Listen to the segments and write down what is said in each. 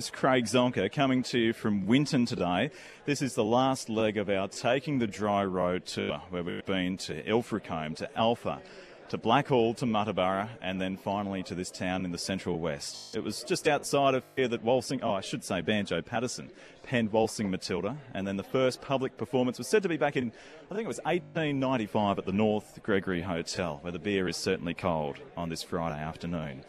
It's Craig Zonka coming to you from Winton today. This is the last leg of our Taking the Dry Road tour, where we've been to Ilfracombe, to Alpha, to Blackhall, to Muttaburra, and then finally to this town in the central west. It was just outside of here that Banjo Patterson penned Waltzing Matilda, and then the first public performance was said to be back in, I think it was 1895 at the North Gregory Hotel, where the beer is certainly cold on this Friday afternoon.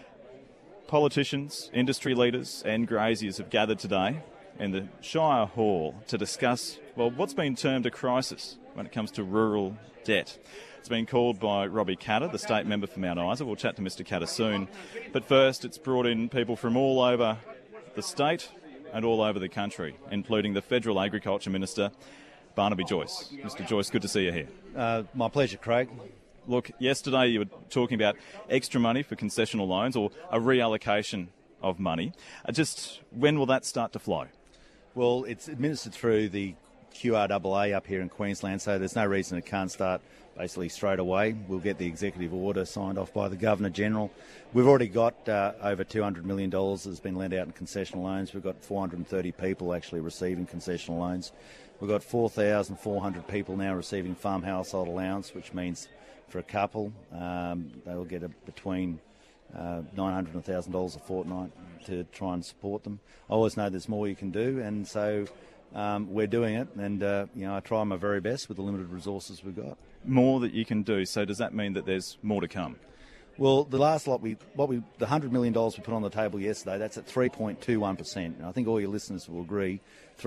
Politicians, industry leaders and graziers have gathered today in the Shire Hall to discuss, what's been termed a crisis when it comes to rural debt. It's been called by Robbie Katter, the state member for Mount Isa. We'll chat to Mr Katter soon. But first, it's brought in people from all over the state and all over the country, including the Federal Agriculture Minister, Barnaby Joyce. Mr Joyce, good to see you here. My pleasure, Craig. Look, yesterday you were talking about extra money for concessional loans or a reallocation of money. Just when will that start to flow? Well, it's administered through the QRAA up here in Queensland, so there's no reason it can't start basically straight away. We'll get the executive order signed off by the Governor-General. We've already got over $200 million that's been lent out in concessional loans. We've got 430 people actually receiving concessional loans. We've got 4,400 people now receiving farm household allowance, which means for a couple, they'll get between $900 and $1,000 a fortnight to try and support them. I always know there's more you can do, and so we're doing it. And I try my very best with the limited resources we've got. More that you can do. So does that mean that there's more to come? Well, the last lot, the $100 million we put on the table yesterday, that's at 3.21%. And I think all your listeners will agree,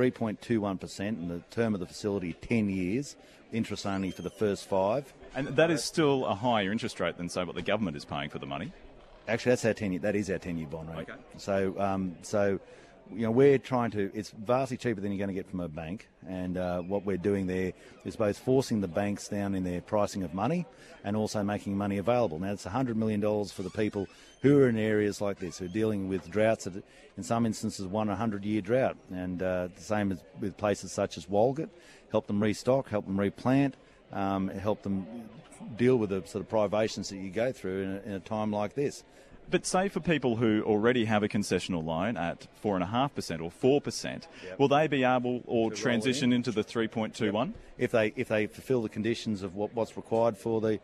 3.21%, and the term of the facility 10 years, interest only for the first 5. And that is still a higher interest rate than, say, what the government is paying for the money. Actually, that is our 10-year bond rate. Okay. So we're trying to. It's vastly cheaper than you're going to get from a bank, and what we're doing there is both forcing the banks down in their pricing of money, and also making money available. Now, it's $100 million for the people who are in areas like this, who are dealing with droughts, in some instances, 100-year drought, and the same as with places such as Walgett. Help them restock, help them replant. Help them deal with the sort of privations that you go through in a time like this. But say for people who already have a concessional loan at 4.5% or 4%, will they be able or transition into the 3.21? If they fulfil the conditions of what's required for the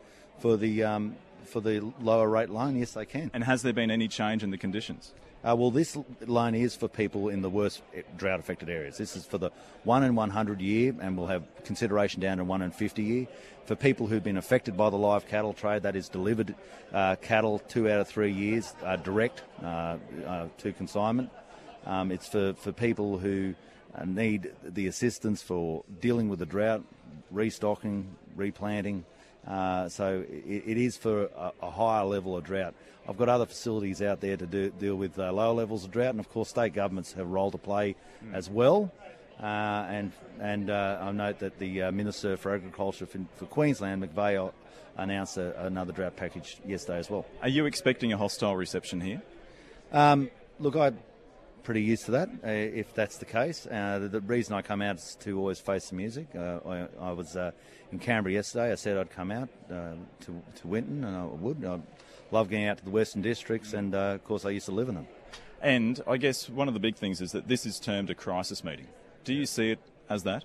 lower rate loan, yes, they can. And has there been any change in the conditions? Well, this loan is for people in the worst drought-affected areas. This is for the 1 in 100 year, and we'll have consideration down to 1 in 50 year. For people who've been affected by the live cattle trade, that is delivered cattle 2 out of 3 years direct to consignment. It's for people who need the assistance for dealing with the drought, restocking, replanting. So it is for a higher level of drought. I've got other facilities out there to deal with lower levels of drought, and of course state governments have a role to play as well. And I note that the Minister for Agriculture for Queensland, McVeigh, announced another drought package yesterday as well. Are you expecting a hostile reception here? Look, I'm pretty used to that, if that's the case. The reason I come out is to always face the music. I was in Canberra yesterday. I said I'd come out to Winton, and I would. I love getting out to the Western Districts, and of course I used to live in them. And I guess one of the big things is that this is termed a crisis meeting. Do you see it as that?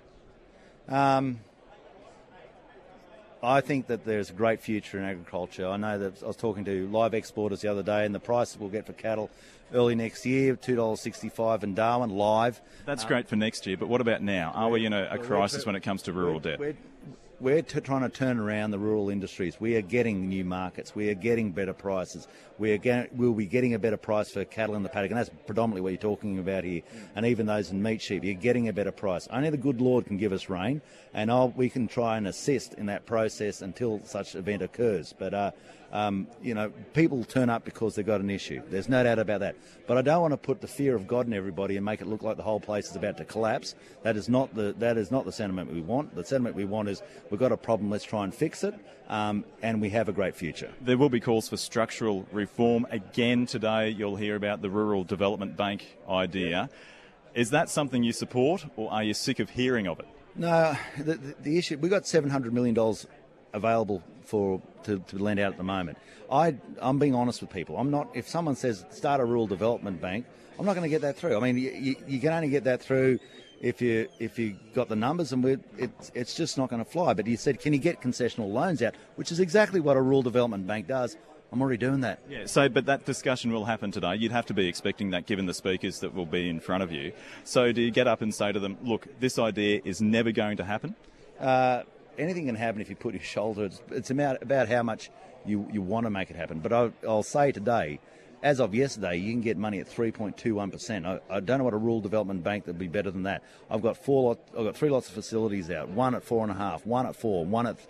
I think that there's a great future in agriculture. I know that I was talking to live exporters the other day, and the prices we'll get for cattle early next year, $2.65 in Darwin, live. That's great for next year, but what about now? Are we in a crisis when it comes to rural debt? We're trying to turn around the rural industries. We are getting new markets. We are getting better prices. We'll be getting a better price for cattle in the paddock, and that's predominantly what you're talking about here. And even those in meat sheep, you're getting a better price. Only the good Lord can give us rain, and we can try and assist in that process until such event occurs. But people turn up because they've got an issue. There's no doubt about that. But I don't want to put the fear of God in everybody and make it look like the whole place is about to collapse. That is not the sentiment we want. The sentiment we want is we've got a problem, let's try and fix it, and we have a great future. There will be calls for structural reform. Again today you'll hear about the Rural Development Bank idea. Is that something you support, or are you sick of hearing of it? No, the issue, we've got $700 million available to lend out at the moment. I'm being honest with people. I'm not. If someone says start a rural development bank, I'm not going to get that through. I mean, you can only get that through if you got the numbers, and it's just not going to fly. But he said, can you get concessional loans out, which is exactly what a rural development bank does. I'm already doing that. Yeah, but that discussion will happen today. You'd have to be expecting that given the speakers that will be in front of you. So do you get up and say to them, look, this idea is never going to happen? Anything can happen if you put your shoulder. It's about how much you want to make it happen. But I'll say today, as of yesterday, you can get money at 3.21%. I don't know what a rural development bank that would be better than that. I've got 3 lots of facilities out. One at 4.5, one at 4, one at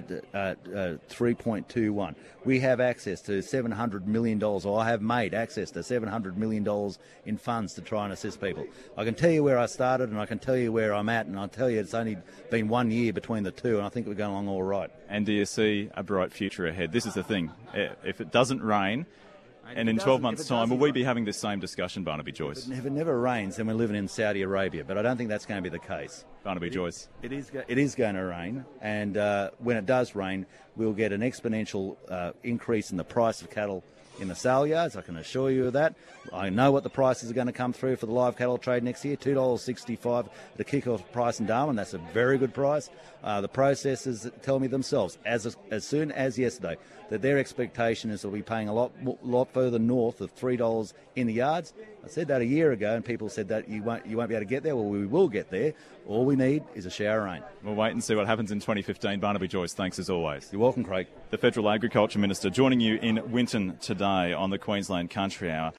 3.21. We have access to $700 million, or I have made access to $700 million in funds to try and assist people. I can tell you where I started, and I can tell you where I'm at, and I'll tell you it's only been 1 year between the two, and I think we're going along all right. And do you see a bright future ahead? This is the thing. If it doesn't rain, and in 12 months' time, will we be having this same discussion, Barnaby Joyce? If it never rains, then we're living in Saudi Arabia. But I don't think that's going to be the case. Barnaby Joyce. It is going to rain. And when it does rain, we'll get an exponential increase in the price of cattle in the sale yards. I can assure you of that. I know what the prices are going to come through for the live cattle trade next year, $2.65 the kick-off price in Darwin. That's a very good price. The processors tell me themselves, as soon as yesterday, that their expectation is they'll be paying a lot further north of $3 in the yards. I said that a year ago, and people said that you won't be able to get there. Well, we will get there. All we need is a shower of rain. We'll wait and see what happens in 2015. Barnaby Joyce, thanks as always. You're welcome, Craig. The Federal Agriculture Minister joining you in Winton today on the Queensland Country Hour.